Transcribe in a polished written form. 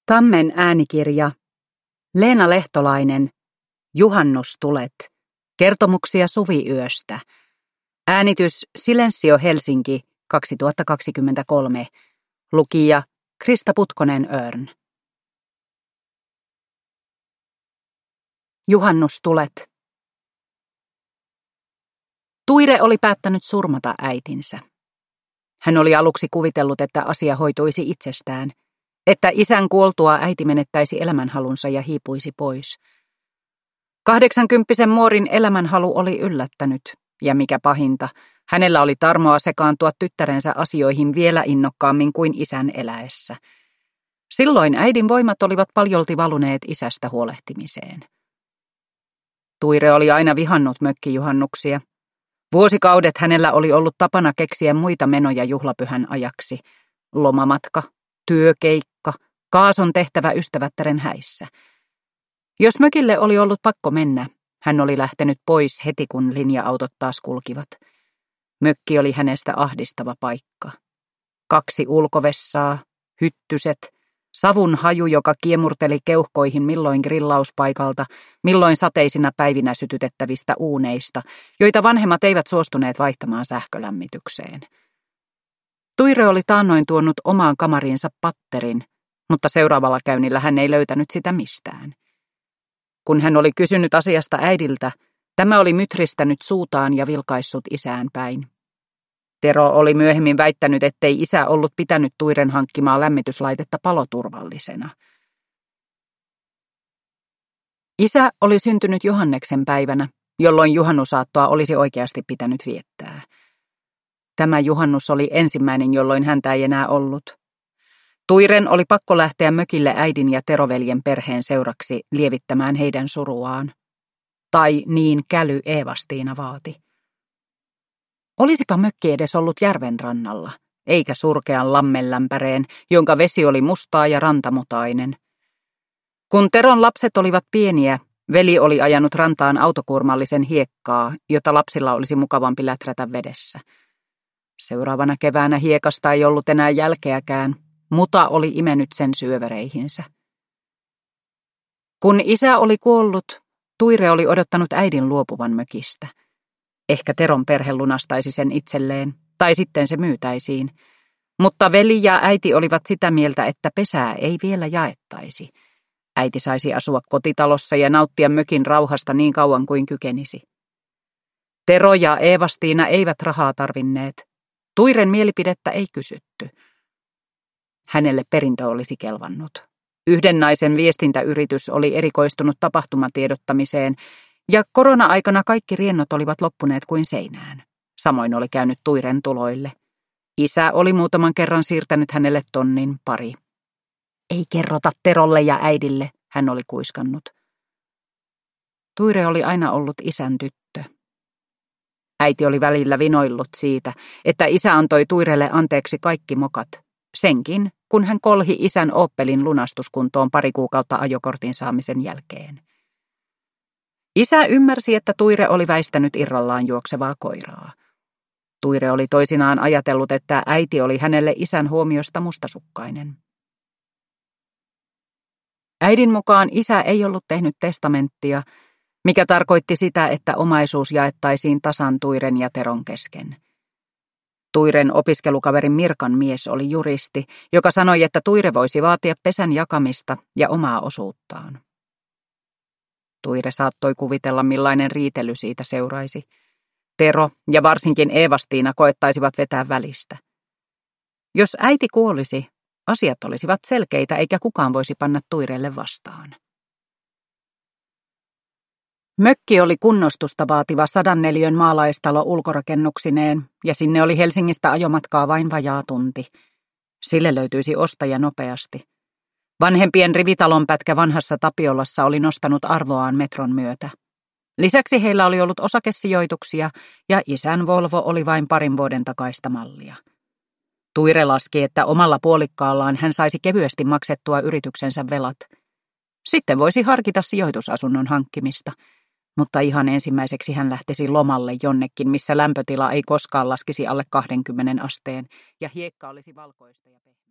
Tammen äänikirja. Leena Lehtolainen. Juhannustulet. Kertomuksia suviyöstä. Äänitys Silensio Helsinki 2023. Lukija Krista Putkonen-Örn. Juhannustulet. Tuire oli päättänyt surmata äitinsä. Hän oli aluksi kuvitellut, että asia hoituisi itsestään, että isän kuoltua äiti menettäisi elämänhalunsa ja hiipuisi pois. 80-vuotiaan muorin elämänhalu oli yllättänyt, ja mikä pahinta, hänellä oli tarmoa sekaantua tyttärensä asioihin vielä innokkaammin kuin isän eläessä. Silloin äidin voimat olivat paljolti valuneet isästä huolehtimiseen. Tuire oli aina vihannut mökkijuhannuksia. Vuosikaudet hänellä oli ollut tapana keksiä muita menoja juhlapyhän ajaksi. Lomamatka, työkeikka, kaason tehtävä ystävättären häissä. Jos mökille oli ollut pakko mennä, hän oli lähtenyt pois heti kun linja-autot taas kulkivat. Mökki oli hänestä ahdistava paikka. 2 ulkovessaa, hyttyset, savun haju, joka kiemurteli keuhkoihin milloin grillauspaikalta, milloin sateisina päivinä sytytettävistä uuneista, joita vanhemmat eivät suostuneet vaihtamaan sähkölämmitykseen. Tuire oli taannoin tuonut omaan kamariinsa patterin, mutta seuraavalla käynnillä hän ei löytänyt sitä mistään. Kun hän oli kysynyt asiasta äidiltä, tämä oli mytristänyt suutaan ja vilkaissut isään päin. Tero oli myöhemmin väittänyt, ettei isä ollut pitänyt Tuiren hankkimaa lämmityslaitetta paloturvallisena. Isä oli syntynyt Johanneksen päivänä, jolloin juhannusaattoa olisi oikeasti pitänyt viettää. Tämä juhannus oli ensimmäinen, jolloin häntä ei enää ollut. Tuiren oli pakko lähteä mökille äidin ja Teroveljen perheen seuraksi lievittämään heidän suruaan. Tai niin Käly Eevastiina vaati. Olisipa mökki edes ollut järven rannalla, eikä surkean lammenlämpäreen, jonka vesi oli mustaa ja rantamutainen. Kun Teron lapset olivat pieniä, veli oli ajanut rantaan autokuormallisen hiekkaa, jota lapsilla olisi mukavampi läträtä vedessä. Seuraavana keväänä hiekasta ei ollut enää jälkeäkään, muta oli imennyt sen syövereihinsä. Kun isä oli kuollut, Tuire oli odottanut äidin luopuvan mökistä. Ehkä Teron perhe lunastaisi sen itselleen, tai sitten se myytäisiin. Mutta veli ja äiti olivat sitä mieltä, että pesää ei vielä jaettaisi. Äiti saisi asua kotitalossa ja nauttia mökin rauhasta niin kauan kuin kykenisi. Tero ja Eevastiina eivät rahaa tarvinneet. Tuiren mielipidettä ei kysytty. Hänelle perintö olisi kelvannut. Yhden naisen viestintäyritys oli erikoistunut tapahtumatiedottamiseen, ja korona-aikana kaikki riennot olivat loppuneet kuin seinään. Samoin oli käynyt Tuiren tuloille. Isä oli muutaman kerran siirtänyt hänelle 1 000 €. Ei kerrota Terolle ja äidille, hän oli kuiskannut. Tuire oli aina ollut isän tyttö. Äiti oli välillä vinoillut siitä, että isä antoi Tuirelle anteeksi kaikki mokat, senkin, kun hän kolhi isän Opelin lunastuskuntoon 2 kuukautta ajokortin saamisen jälkeen. Isä ymmärsi, että Tuire oli väistänyt irrallaan juoksevaa koiraa. Tuire oli toisinaan ajatellut, että äiti oli hänelle isän huomiosta mustasukkainen. Äidin mukaan isä ei ollut tehnyt testamenttia, mikä tarkoitti sitä, että omaisuus jaettaisiin tasan Tuiren ja Teron kesken. Tuiren opiskelukaverin Mirkan mies oli juristi, joka sanoi, että Tuire voisi vaatia pesän jakamista ja omaa osuuttaan. Tuire saattoi kuvitella, millainen riitely siitä seuraisi. Tero ja varsinkin Eevastiina koettaisivat vetää välistä. Jos äiti kuolisi, asiat olisivat selkeitä eikä kukaan voisi panna Tuirelle vastaan. Mökki oli kunnostusta vaativa 100 neliön maalaistalo ulkorakennuksineen, ja sinne oli Helsingistä ajomatkaa vain vajaa tunti. Sille löytyisi ostaja nopeasti. Vanhempien rivitalonpätkä vanhassa Tapiolassa oli nostanut arvoaan metron myötä. Lisäksi heillä oli ollut osakesijoituksia, ja isän Volvo oli vain 2 vuoden takaista mallia. Tuire laski, että omalla puolikkaallaan hän saisi kevyesti maksettua yrityksensä velat. Sitten voisi harkita sijoitusasunnon hankkimista, mutta ihan ensimmäiseksi hän lähtisi lomalle jonnekin, missä lämpötila ei koskaan laskisi alle 20 asteen ja hiekka olisi valkoista ja pehmeää.